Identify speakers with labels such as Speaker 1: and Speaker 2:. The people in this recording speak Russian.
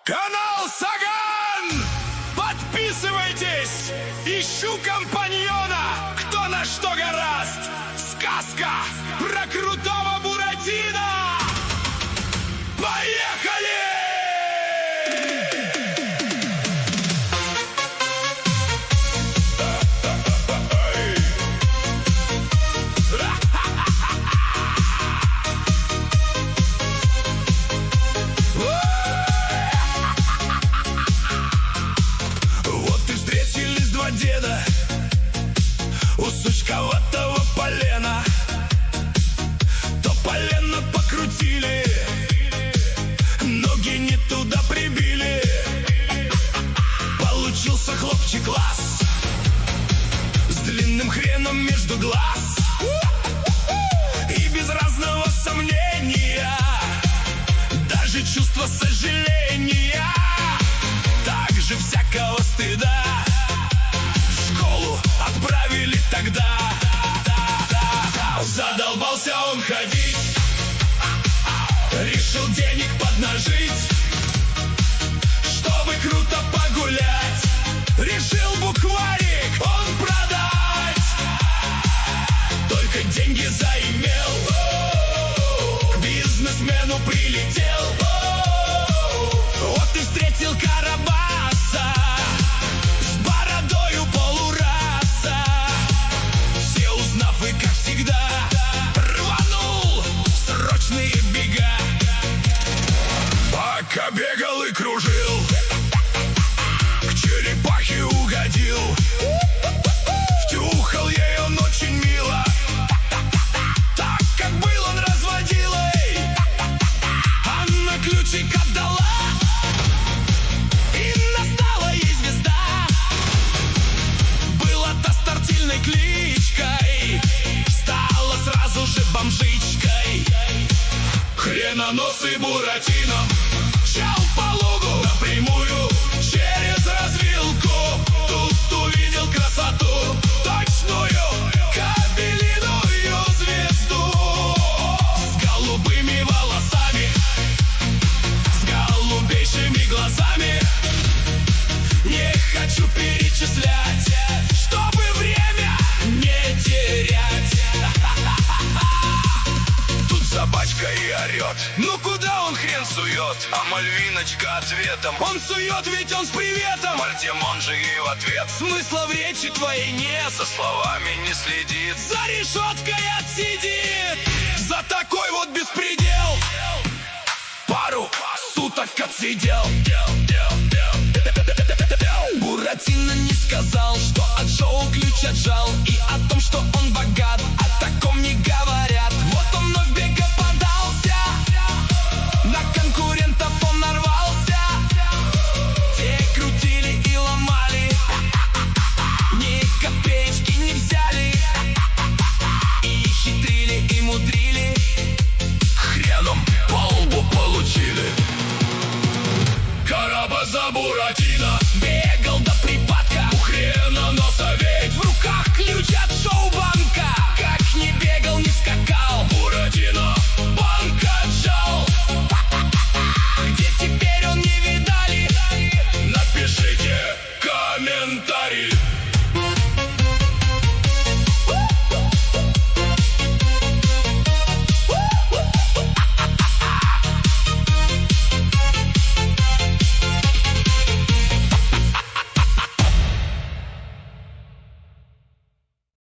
Speaker 1: Канал Саган! Подписывайтесь! Ищу компаньона! Кто на что гораст! Сказка про крутого Буратино! Поехали! Деда у сучковатого полена, то полено покрутили, ноги не туда прибили. Получился хлопчик класс с длинным хреном между глаз и без разного сомнения, даже чувства сожаления, также всякого стыда. Отправили тогда. Задолбался он ходить, решил денег поднажить, чтобы круто погулять. Решил букварик он продать, только деньги заимел, к бизнесмену прилетел. Вот и встретил Карабаса с бородою полураса. И как всегда рванул в срочные бега. Пока бегал и кружил, к черепахе угодил. Втюхал ей он очень мило, так как был он разводилой. Она ключик отдала, и настала ей звезда. Была-то стартильной кличкой, стала сразу же бомжичкой. Хреноносый Буратино мчал по лугу напрямую через развилку. Тут увидел красоту, точную кабелиную звезду с голубыми волосами, с голубейшими глазами. Не хочу перечислять, чтобы время не терять. Тут собачка и орет, ну куда он хрен сует? А Мальвиночка ответом: он сует, ведь он с приветом. Артемон же и в ответ: смысла в речи твоей нет, за словами не следит, за решеткой отсидит. За такой вот беспредел пару суток отсидел. Буратино не сказал, что от шоу ключ отжал, и о том, что он богат, о таком не говорят.